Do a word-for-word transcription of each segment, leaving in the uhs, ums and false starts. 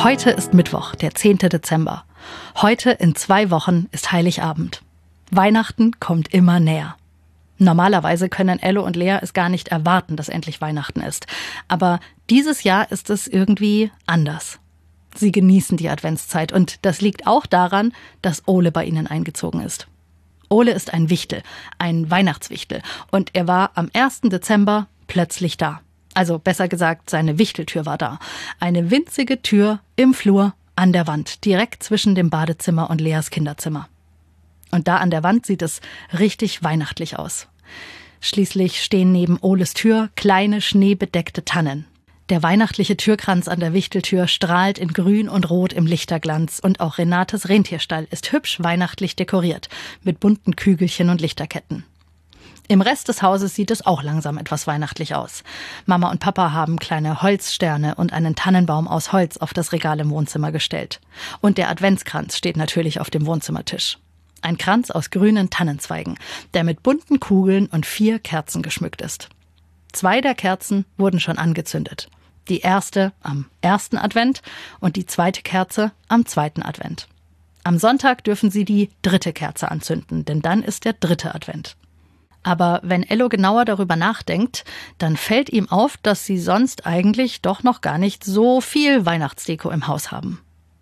Heute ist Mittwoch, der zehnte Dezember. Heute in zwei Wochen ist Heiligabend. Weihnachten kommt immer näher. Normalerweise können Ello und Lea es gar nicht erwarten, dass endlich Weihnachten ist. Aber dieses Jahr ist es irgendwie anders. Sie genießen die Adventszeit und das liegt auch daran, dass Ole bei ihnen eingezogen ist. Ole ist ein Wichtel, ein Weihnachtswichtel und er war am ersten Dezember plötzlich da. Also besser gesagt, seine Wichteltür war da. Eine winzige Tür im Flur an der Wand, direkt zwischen dem Badezimmer und Leas Kinderzimmer. Und da an der Wand sieht es richtig weihnachtlich aus. Schließlich stehen neben Oles Tür kleine schneebedeckte Tannen. Der weihnachtliche Türkranz an der Wichteltür strahlt in Grün und Rot im Lichterglanz und auch Renates Rentierstall ist hübsch weihnachtlich dekoriert mit bunten Kügelchen und Lichterketten. Im Rest des Hauses sieht es auch langsam etwas weihnachtlich aus. Mama und Papa haben kleine Holzsterne und einen Tannenbaum aus Holz auf das Regal im Wohnzimmer gestellt. Und der Adventskranz steht natürlich auf dem Wohnzimmertisch. Ein Kranz aus grünen Tannenzweigen, der mit bunten Kugeln und vier Kerzen geschmückt ist. Zwei der Kerzen wurden schon angezündet. Die erste am ersten Advent und die zweite Kerze am zweiten Advent. Am Sonntag dürfen sie die dritte Kerze anzünden, denn dann ist der dritte Advent. Aber wenn Ello genauer darüber nachdenkt, dann fällt ihm auf, dass sie sonst eigentlich doch noch gar nicht so viel Weihnachtsdeko im Haus haben.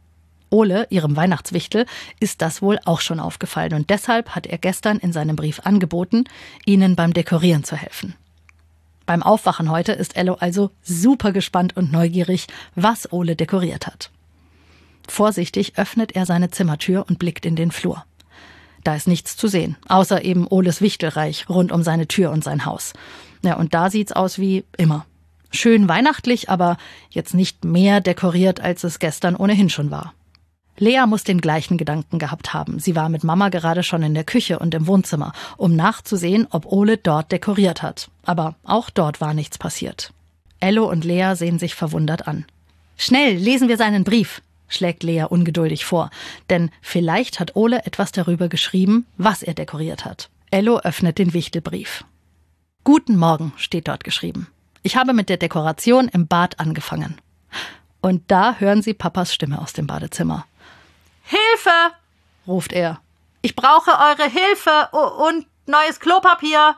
Ole, ihrem Weihnachtswichtel, ist das wohl auch schon aufgefallen und deshalb hat er gestern in seinem Brief angeboten, ihnen beim Dekorieren zu helfen. Beim Aufwachen heute ist Ello also super gespannt und neugierig, was Ole dekoriert hat. Vorsichtig öffnet er seine Zimmertür und blickt in den Flur. Da ist nichts zu sehen, außer eben Oles Wichtelreich rund um seine Tür und sein Haus. Ja, und da sieht's aus wie immer. Schön weihnachtlich, aber jetzt nicht mehr dekoriert, als es gestern ohnehin schon war. Lea muss den gleichen Gedanken gehabt haben. Sie war mit Mama gerade schon in der Küche und im Wohnzimmer, um nachzusehen, ob Ole dort dekoriert hat. Aber auch dort war nichts passiert. Ello und Lea sehen sich verwundert an. »Schnell, lesen wir seinen Brief«, schlägt Lea ungeduldig vor. Denn vielleicht hat Ole etwas darüber geschrieben, was er dekoriert hat. Ello öffnet den Wichtelbrief. »Guten Morgen«, steht dort geschrieben. »Ich habe mit der Dekoration im Bad angefangen.« Und da hören sie Papas Stimme aus dem Badezimmer. »Hilfe«, ruft er. »Ich brauche eure Hilfe und neues Klopapier.«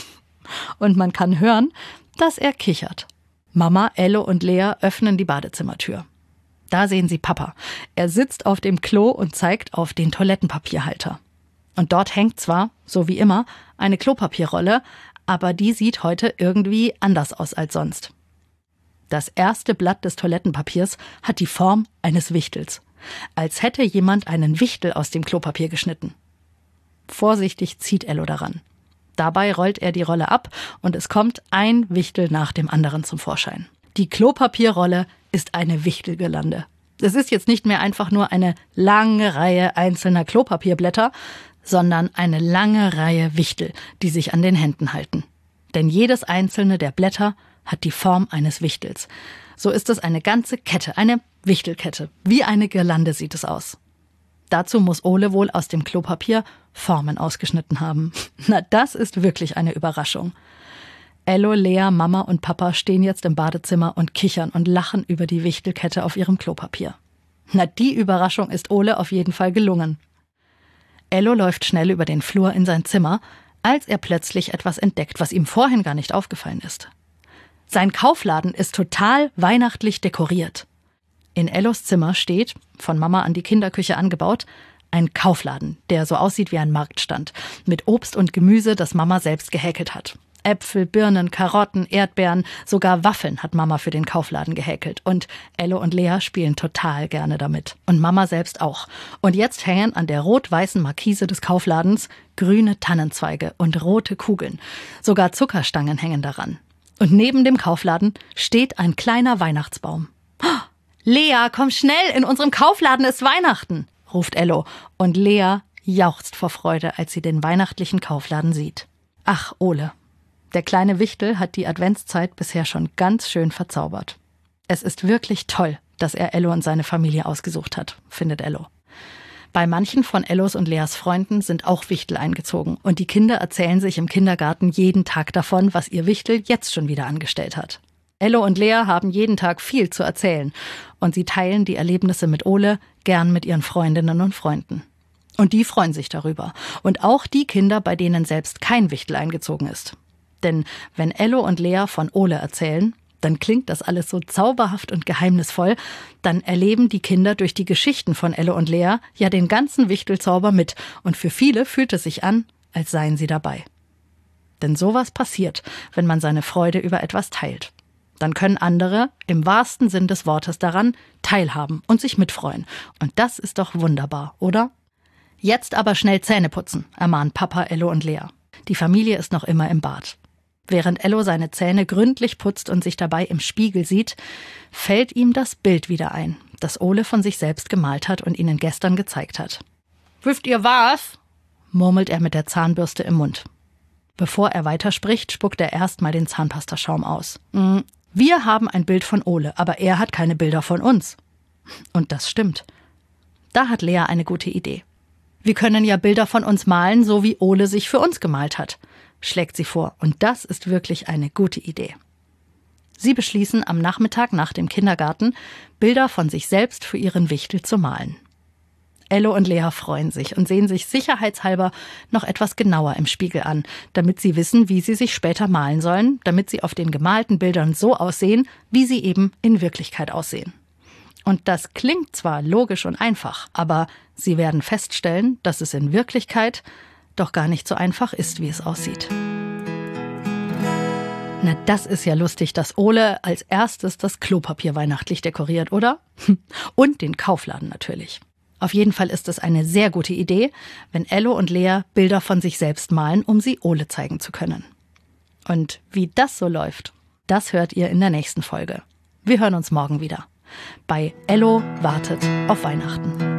Und man kann hören, dass er kichert. Mama, Ello und Lea öffnen die Badezimmertür. Da sehen sie Papa. Er sitzt auf dem Klo und zeigt auf den Toilettenpapierhalter. Und dort hängt zwar, so wie immer, eine Klopapierrolle, aber die sieht heute irgendwie anders aus als sonst. Das erste Blatt des Toilettenpapiers hat die Form eines Wichtels. Als hätte jemand einen Wichtel aus dem Klopapier geschnitten. Vorsichtig zieht Ello daran. Dabei rollt er die Rolle ab und es kommt ein Wichtel nach dem anderen zum Vorschein. Die Klopapierrolle ist eine Wichtelgirlande. Es ist jetzt nicht mehr einfach nur eine lange Reihe einzelner Klopapierblätter, sondern eine lange Reihe Wichtel, die sich an den Händen halten. Denn jedes einzelne der Blätter hat die Form eines Wichtels. So ist es eine ganze Kette, eine Wichtelkette. Wie eine Girlande sieht es aus. Dazu muss Ole wohl aus dem Klopapier Formen ausgeschnitten haben. Na, das ist wirklich eine Überraschung. Ello, Lea, Mama und Papa stehen jetzt im Badezimmer und kichern und lachen über die Wichtelkette auf ihrem Klopapier. Na, die Überraschung ist Ole auf jeden Fall gelungen. Ello läuft schnell über den Flur in sein Zimmer, als er plötzlich etwas entdeckt, was ihm vorhin gar nicht aufgefallen ist. Sein Kaufladen ist total weihnachtlich dekoriert. In Ellos Zimmer steht, von Mama an die Kinderküche angebaut, ein Kaufladen, der so aussieht wie ein Marktstand, mit Obst und Gemüse, das Mama selbst gehäkelt hat. Äpfel, Birnen, Karotten, Erdbeeren, sogar Waffeln hat Mama für den Kaufladen gehäkelt. Und Ello und Lea spielen total gerne damit. Und Mama selbst auch. Und jetzt hängen an der rot-weißen Markise des Kaufladens grüne Tannenzweige und rote Kugeln. Sogar Zuckerstangen hängen daran. Und neben dem Kaufladen steht ein kleiner Weihnachtsbaum. »Lea, komm schnell, in unserem Kaufladen ist Weihnachten«, ruft Ello. Und Lea jauchzt vor Freude, als sie den weihnachtlichen Kaufladen sieht. Ach, Ole. Der kleine Wichtel hat die Adventszeit bisher schon ganz schön verzaubert. Es ist wirklich toll, dass er Ello und seine Familie ausgesucht hat, findet Ello. Bei manchen von Ellos und Leas Freunden sind auch Wichtel eingezogen und die Kinder erzählen sich im Kindergarten jeden Tag davon, was ihr Wichtel jetzt schon wieder angestellt hat. Ello und Lea haben jeden Tag viel zu erzählen und sie teilen die Erlebnisse mit Ole gern mit ihren Freundinnen und Freunden. Und die freuen sich darüber. Und auch die Kinder, bei denen selbst kein Wichtel eingezogen ist. Denn wenn Ello und Lea von Ole erzählen, dann klingt das alles so zauberhaft und geheimnisvoll, dann erleben die Kinder durch die Geschichten von Ello und Lea ja den ganzen Wichtelzauber mit. Und für viele fühlt es sich an, als seien sie dabei. Denn sowas passiert, wenn man seine Freude über etwas teilt. Dann können andere im wahrsten Sinn des Wortes daran teilhaben und sich mitfreuen. Und das ist doch wunderbar, oder? Jetzt aber schnell Zähne putzen, ermahnt Papa, Ello und Lea. Die Familie ist noch immer im Bad. Während Ello seine Zähne gründlich putzt und sich dabei im Spiegel sieht, fällt ihm das Bild wieder ein, das Ole von sich selbst gemalt hat und ihnen gestern gezeigt hat. »Wisst ihr was?« murmelt er mit der Zahnbürste im Mund. Bevor er weiterspricht, spuckt er erstmal den Zahnpastaschaum aus. »Wir haben ein Bild von Ole, aber er hat keine Bilder von uns.« Und das stimmt. Da hat Lea eine gute Idee. »Wir können ja Bilder von uns malen, so wie Ole sich für uns gemalt hat«, schlägt sie vor. Und das ist wirklich eine gute Idee. Sie beschließen, am Nachmittag nach dem Kindergarten Bilder von sich selbst für ihren Wichtel zu malen. Ello und Lea freuen sich und sehen sich sicherheitshalber noch etwas genauer im Spiegel an, damit sie wissen, wie sie sich später malen sollen, damit sie auf den gemalten Bildern so aussehen, wie sie eben in Wirklichkeit aussehen. Und das klingt zwar logisch und einfach, aber sie werden feststellen, dass es in Wirklichkeit doch gar nicht so einfach ist, wie es aussieht. Na, das ist ja lustig, dass Ole als erstes das Klopapier weihnachtlich dekoriert, oder? Und den Kaufladen natürlich. Auf jeden Fall ist es eine sehr gute Idee, wenn Ello und Lea Bilder von sich selbst malen, um sie Ole zeigen zu können. Und wie das so läuft, das hört ihr in der nächsten Folge. Wir hören uns morgen wieder. Bei Ello wartet auf Weihnachten.